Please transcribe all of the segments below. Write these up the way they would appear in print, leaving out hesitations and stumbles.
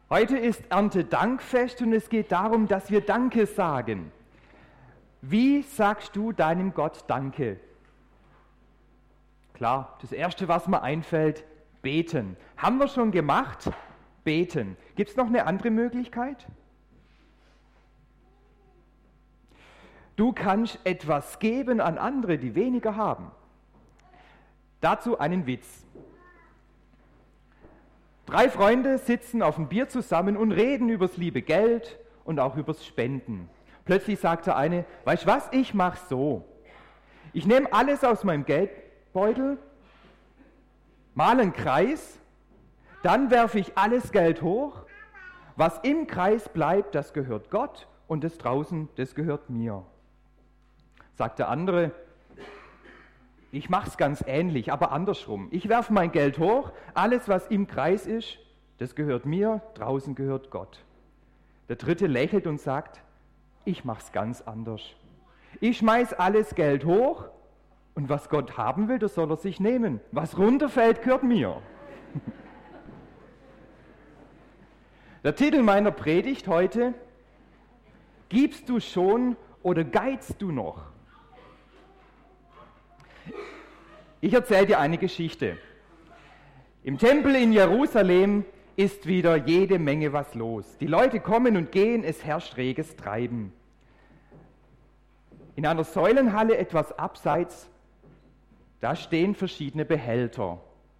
Heute ist Erntedankfest und es geht darum, dass wir Danke sagen. Wie sagst du deinem Gott Danke? Klar, das Erste, was mir einfällt, beten. Haben wir schon gemacht? Beten. Gibt es noch eine andere Möglichkeit? Du kannst etwas geben an andere, die weniger haben. Dazu einen Witz. 3 Freunde sitzen auf dem Bier zusammen und reden übers liebe Geld und auch übers Spenden. Plötzlich sagt der eine, weißt du was, ich mach's so. Ich nehme alles aus meinem Geldbeutel, male einen Kreis, dann werfe ich alles Geld hoch. Was im Kreis bleibt, das gehört Gott und das draußen, das gehört mir. Sagt der andere, ich mache es ganz ähnlich, aber andersrum. Ich werfe mein Geld hoch, alles, was im Kreis ist, das gehört mir, draußen gehört Gott. Der dritte lächelt und sagt, ich mache es ganz anders. Ich schmeiß alles Geld hoch und was Gott haben will, das soll er sich nehmen. Was runterfällt, gehört mir. Der Titel meiner Predigt heute, gibst du schon oder geizt du noch? Ich erzähle dir eine Geschichte. Im Tempel in Jerusalem ist wieder jede Menge was los. Die Leute kommen und gehen, es herrscht reges Treiben. In einer Säulenhalle etwas abseits, da stehen verschiedene Behälter.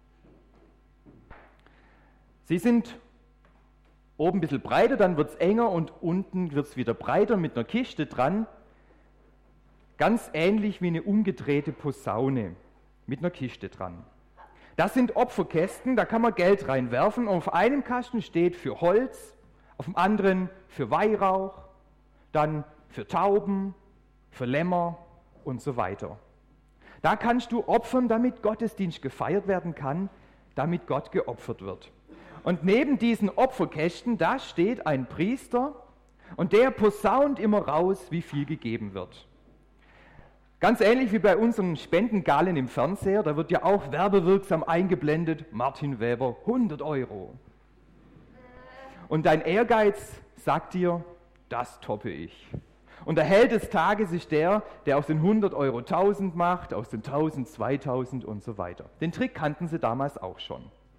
Sie sind oben ein bisschen breiter, dann wird es enger und unten wird es wieder breiter mit einer Kiste dran. Ganz ähnlich wie eine umgedrehte Posaune mit einer Kiste dran. Das sind Opferkästen, da kann man Geld reinwerfen. Und auf einem Kasten steht für Holz, auf dem anderen für Weihrauch, dann für Tauben, für Lämmer und so weiter. Da kannst du opfern, damit Gottesdienst gefeiert werden kann, damit Gott geopfert wird. Und neben diesen Opferkästen, da steht ein Priester und der posaunt immer raus, wie viel gegeben wird. Ganz ähnlich wie bei unseren Spendengalen im Fernseher, da wird ja auch werbewirksam eingeblendet, Martin Weber, 100 €. Und dein Ehrgeiz sagt dir, das toppe ich. Und der Held des Tages ist der aus den 100 € 1000 macht, aus den 1000 2000 und so weiter. Den Trick kannten sie damals auch schon.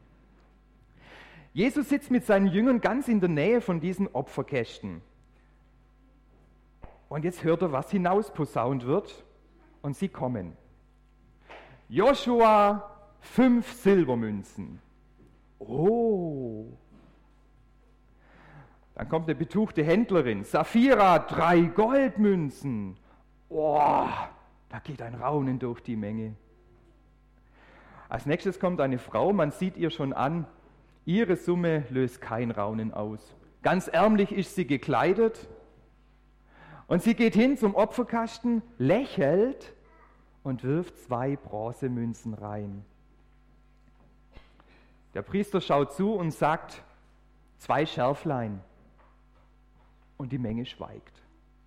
Jesus sitzt mit seinen Jüngern ganz in der Nähe von diesen Opferkästen. Und jetzt hört er, was hinausposaunt wird. Und sie kommen. Joshua 5 Silbermünzen. Oh. Dann kommt eine betuchte Händlerin. Sapphira 3 Goldmünzen. Oh, da geht ein Raunen durch die Menge. Als nächstes kommt eine Frau, man sieht ihr schon an, ihre Summe löst kein Raunen aus. Ganz ärmlich ist sie gekleidet. Und sie geht hin zum Opferkasten, lächelt und wirft 2 Bronzemünzen rein. Der Priester schaut zu und sagt, 2 Schärflein. Und die Menge schweigt.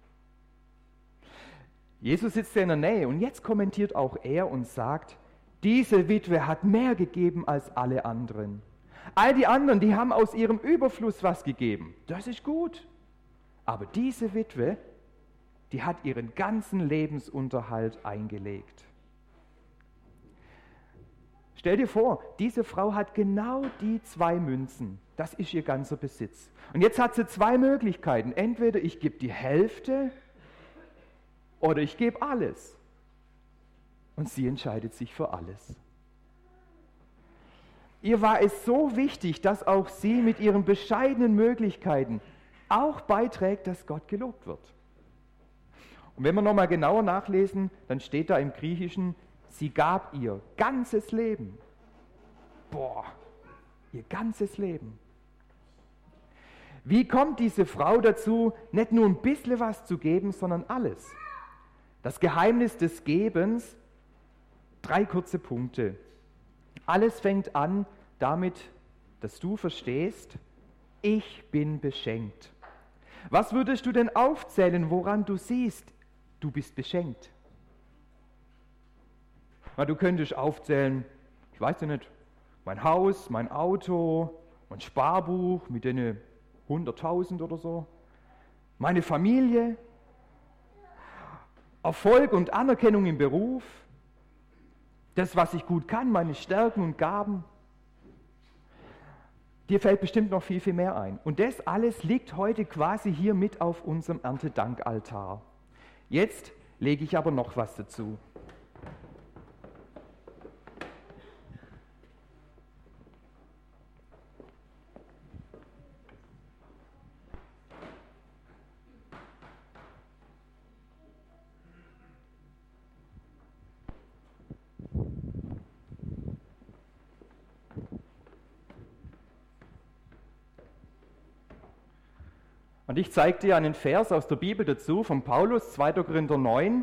Jesus sitzt in der Nähe und jetzt kommentiert auch er und sagt, diese Witwe hat mehr gegeben als alle anderen. All die anderen, die haben aus ihrem Überfluss was gegeben. Das ist gut. Aber diese Witwe, die hat ihren ganzen Lebensunterhalt eingelegt. Stell dir vor, diese Frau hat genau die 2 Münzen. Das ist ihr ganzer Besitz. Und jetzt hat sie 2 Möglichkeiten. Entweder ich gebe die Hälfte oder ich gebe alles. Und sie entscheidet sich für alles. Ihr war es so wichtig, dass auch sie mit ihren bescheidenen Möglichkeiten auch beiträgt, dass Gott gelobt wird. Und wenn wir nochmal genauer nachlesen, dann steht da im Griechischen, sie gab ihr ganzes Leben. Boah, ihr ganzes Leben. Wie kommt diese Frau dazu, nicht nur ein bisschen was zu geben, sondern alles? Das Geheimnis des Gebens, 3 kurze Punkte. Alles fängt an damit, dass du verstehst, ich bin beschenkt. Was würdest du denn aufzählen, woran du siehst, du bist beschenkt? Na, du könntest aufzählen, ich weiß ja nicht, mein Haus, mein Auto, mein Sparbuch mit den 100.000 oder so. Meine Familie, Erfolg und Anerkennung im Beruf, das, was ich gut kann, meine Stärken und Gaben. Dir fällt bestimmt noch viel, viel mehr ein. Und das alles liegt heute quasi hier mit auf unserem Erntedankaltar. Jetzt lege ich aber noch was dazu. Und ich zeige dir einen Vers aus der Bibel dazu, von Paulus, 2. Korinther 9.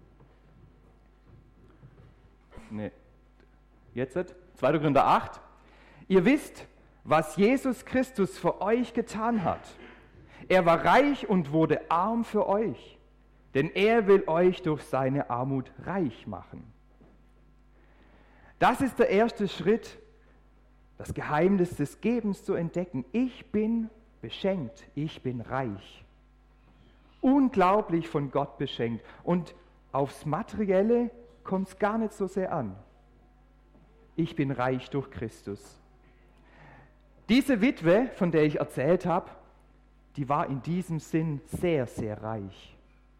Jetzt 2. Korinther 8. Ihr wisst, was Jesus Christus für euch getan hat. Er war reich und wurde arm für euch, denn er will euch durch seine Armut reich machen. Das ist der erste Schritt, das Geheimnis des Gebens zu entdecken. Ich bin beschenkt, ich bin reich. Unglaublich von Gott beschenkt. Und aufs Materielle kommt es gar nicht so sehr an. Ich bin reich durch Christus. Diese Witwe, von der ich erzählt habe, die war in diesem Sinn sehr, sehr reich.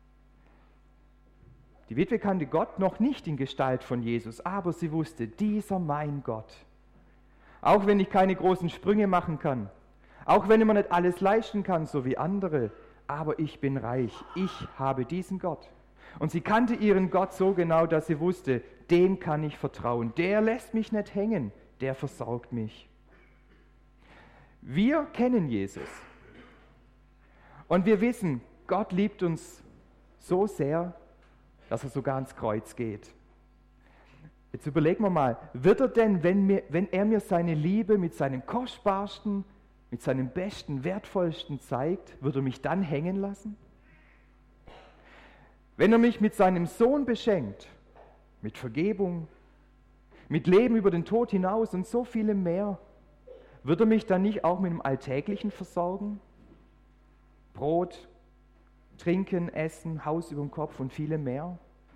Die Witwe kannte Gott noch nicht in Gestalt von Jesus, aber sie wusste, dieser mein Gott. Auch wenn ich keine großen Sprünge machen kann, auch wenn ich mir nicht alles leisten kann, so wie andere, aber ich bin reich, ich habe diesen Gott. Und sie kannte ihren Gott so genau, dass sie wusste, dem kann ich vertrauen, der lässt mich nicht hängen, der versorgt mich. Wir kennen Jesus und wir wissen, Gott liebt uns so sehr, dass er sogar ans Kreuz geht. Jetzt überlegen wir mal, wird er denn, wenn er mir seine Liebe mit seinem kostbarsten, mit seinem besten, wertvollsten zeigt, wird er mich dann hängen lassen? Wenn er mich mit seinem Sohn beschenkt, mit Vergebung, mit Leben über den Tod hinaus und so vielem mehr, wird er mich dann nicht auch mit dem Alltäglichen versorgen? Brot, Trinken, Essen, Haus über dem Kopf und vielem mehr?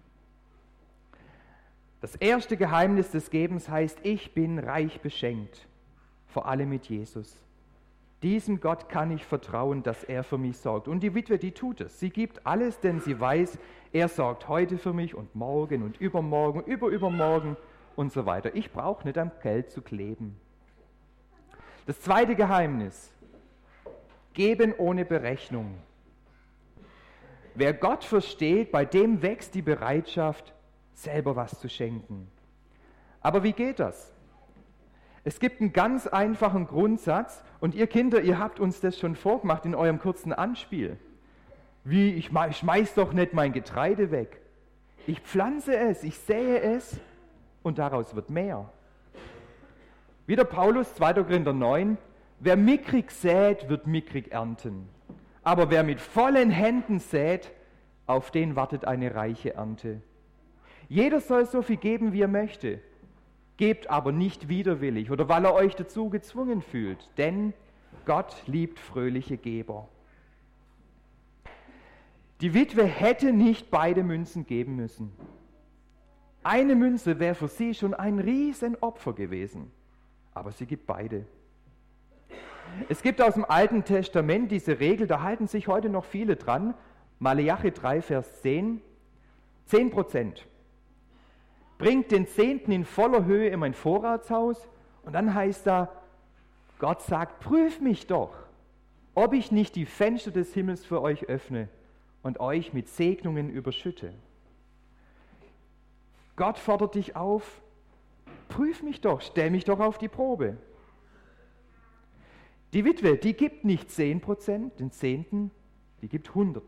Das erste Geheimnis des Gebens heißt, ich bin reich beschenkt, vor allem mit Jesus. Diesem Gott kann ich vertrauen, dass er für mich sorgt. Und die Witwe, die tut es. Sie gibt alles, denn sie weiß, er sorgt heute für mich und morgen und übermorgen, übermorgen und so weiter. Ich brauche nicht am Geld zu kleben. Das zweite Geheimnis, geben ohne Berechnung. Wer Gott versteht, bei dem wächst die Bereitschaft, selber was zu schenken. Aber wie geht das? Es gibt einen ganz einfachen Grundsatz und ihr Kinder, ihr habt uns das schon vorgemacht in eurem kurzen Anspiel. Wie, ich schmeiß doch nicht mein Getreide weg. Ich pflanze es, ich sähe es und daraus wird mehr. Wieder Paulus, 2. Korinther 9, wer mickrig sät, wird mickrig ernten. Aber wer mit vollen Händen sät, auf den wartet eine reiche Ernte. Jeder soll so viel geben, wie er möchte. Gebt aber nicht widerwillig oder weil er euch dazu gezwungen fühlt, denn Gott liebt fröhliche Geber. Die Witwe hätte nicht beide Münzen geben müssen. Eine Münze wäre für sie schon ein Riesenopfer gewesen, aber sie gibt beide. Es gibt aus dem Alten Testament diese Regel, da halten sich heute noch viele dran, Maleachi 3, Vers 10, 10%. Bringt den Zehnten in voller Höhe in mein Vorratshaus und dann heißt da, Gott sagt, prüf mich doch, ob ich nicht die Fenster des Himmels für euch öffne und euch mit Segnungen überschütte. Gott fordert dich auf, prüf mich doch, stell mich doch auf die Probe. Die Witwe, die gibt nicht 10%, den Zehnten, die gibt 100%.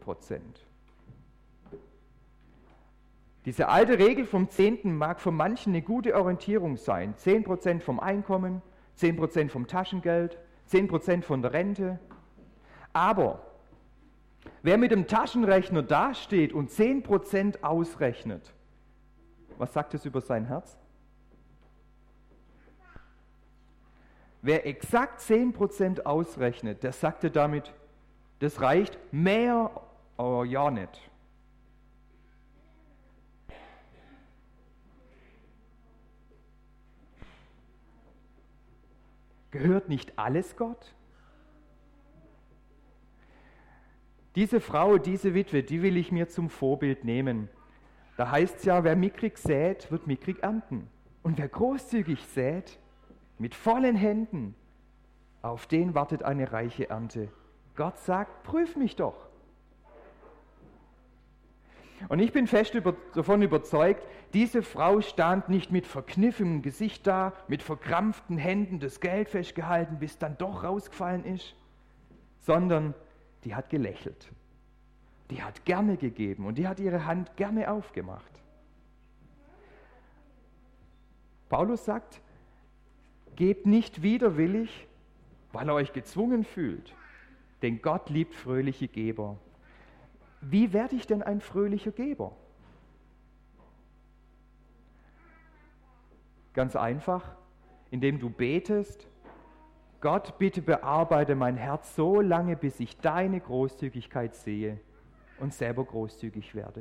Diese alte Regel vom Zehnten mag für manchen eine gute Orientierung sein. 10% vom Einkommen, 10% vom Taschengeld, 10% von der Rente. Aber wer mit dem Taschenrechner dasteht und 10% ausrechnet, was sagt es über sein Herz? Wer exakt 10% ausrechnet, der sagte damit, das reicht, mehr aber ja nicht. Gehört nicht alles Gott? Diese Frau, diese Witwe, die will ich mir zum Vorbild nehmen. Da heißt es ja, wer mickrig sät, wird mickrig ernten. Und wer großzügig sät, mit vollen Händen, auf den wartet eine reiche Ernte. Gott sagt, prüf mich doch. Und ich bin fest davon überzeugt, diese Frau stand nicht mit verkniffenem Gesicht da, mit verkrampften Händen das Geld festgehalten, bis dann doch rausgefallen ist, sondern die hat gelächelt. Die hat gerne gegeben und die hat ihre Hand gerne aufgemacht. Paulus sagt, gebt nicht widerwillig, weil ihr euch gezwungen fühlt, denn Gott liebt fröhliche Geber. Wie werde ich denn ein fröhlicher Geber? Ganz einfach, indem du betest, Gott, bitte bearbeite mein Herz so lange, bis ich deine Großzügigkeit sehe und selber großzügig werde.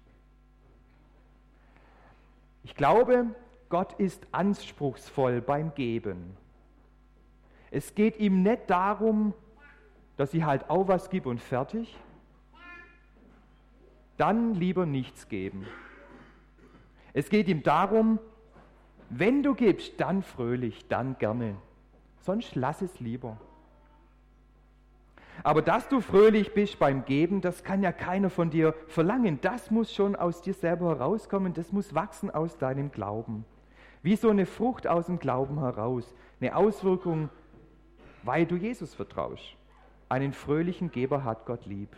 Ich glaube, Gott ist anspruchsvoll beim Geben. Es geht ihm nicht darum, dass ich halt auch was gebe und fertig. Dann lieber nichts geben. Es geht ihm darum, wenn du gibst, dann fröhlich, dann gerne. Sonst lass es lieber. Aber dass du fröhlich bist beim Geben, das kann ja keiner von dir verlangen. Das muss schon aus dir selber herauskommen, das muss wachsen aus deinem Glauben. Wie so eine Frucht aus dem Glauben heraus. Eine Auswirkung, weil du Jesus vertraust. Einen fröhlichen Geber hat Gott lieb.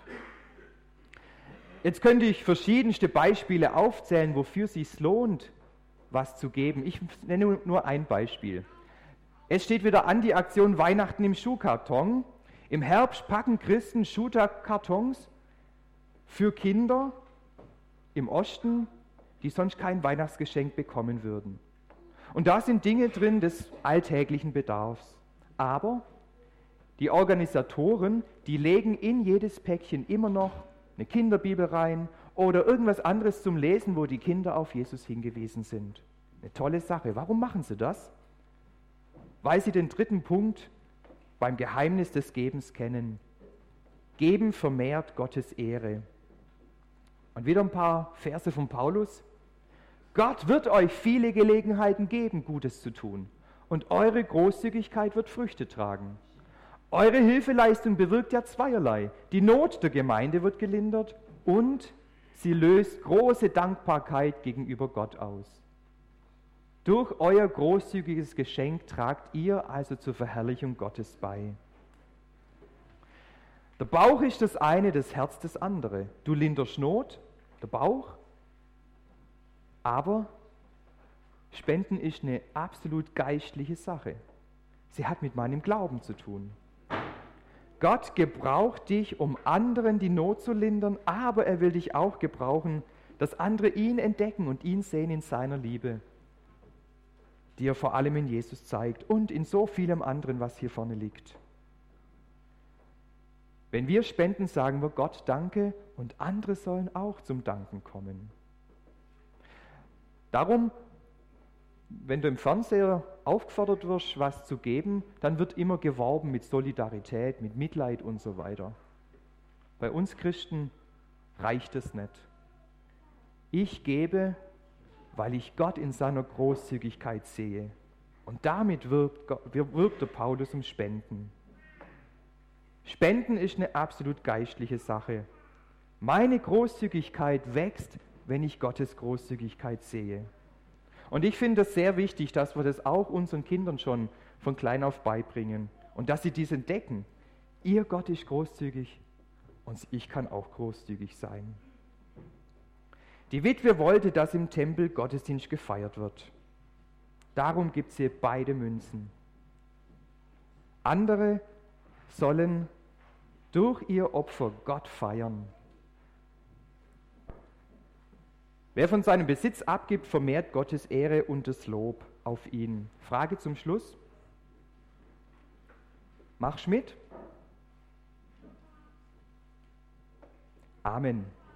Jetzt könnte ich verschiedenste Beispiele aufzählen, wofür es sich lohnt, was zu geben. Ich nenne nur ein Beispiel. Es steht wieder an die Aktion Weihnachten im Schuhkarton. Im Herbst packen Christen Schuhkartons für Kinder im Osten, die sonst kein Weihnachtsgeschenk bekommen würden. Und da sind Dinge drin des alltäglichen Bedarfs. Aber die Organisatoren, die legen in jedes Päckchen immer noch eine Kinderbibel rein oder irgendwas anderes zum Lesen, wo die Kinder auf Jesus hingewiesen sind. Eine tolle Sache. Warum machen sie das? Weil sie den dritten Punkt beim Geheimnis des Gebens kennen. Geben vermehrt Gottes Ehre. Und wieder ein paar Verse von Paulus. Gott wird euch viele Gelegenheiten geben, Gutes zu tun. Und eure Großzügigkeit wird Früchte tragen. Eure Hilfeleistung bewirkt ja zweierlei. Die Not der Gemeinde wird gelindert und sie löst große Dankbarkeit gegenüber Gott aus. Durch euer großzügiges Geschenk tragt ihr also zur Verherrlichung Gottes bei. Der Bauch ist das eine, das Herz das andere. Du linderst Not, der Bauch, aber Spenden ist eine absolut geistliche Sache. Sie hat mit meinem Glauben zu tun. Gott gebraucht dich, um anderen die Not zu lindern, aber er will dich auch gebrauchen, dass andere ihn entdecken und ihn sehen in seiner Liebe, die er vor allem in Jesus zeigt und in so vielem anderen, was hier vorne liegt. Wenn wir spenden, sagen wir Gott Danke und andere sollen auch zum Danken kommen. Darum, wenn du im Fernseher aufgefordert wirst, was zu geben, dann wird immer geworben mit Solidarität, mit Mitleid und so weiter. Bei uns Christen reicht es nicht. Ich gebe, weil ich Gott in seiner Großzügigkeit sehe. Und damit wirbt der Paulus um Spenden. Spenden ist eine absolut geistliche Sache. Meine Großzügigkeit wächst, wenn ich Gottes Großzügigkeit sehe. Und ich finde es sehr wichtig, dass wir das auch unseren Kindern schon von klein auf beibringen und dass sie dies entdecken. Ihr Gott ist großzügig und ich kann auch großzügig sein. Die Witwe wollte, dass im Tempel Gottesdienst gefeiert wird. Darum gibt sie beide Münzen. Andere sollen durch ihr Opfer Gott feiern. Wer von seinem Besitz abgibt, vermehrt Gottes Ehre und das Lob auf ihn. Frage zum Schluss. Machst mit? Amen.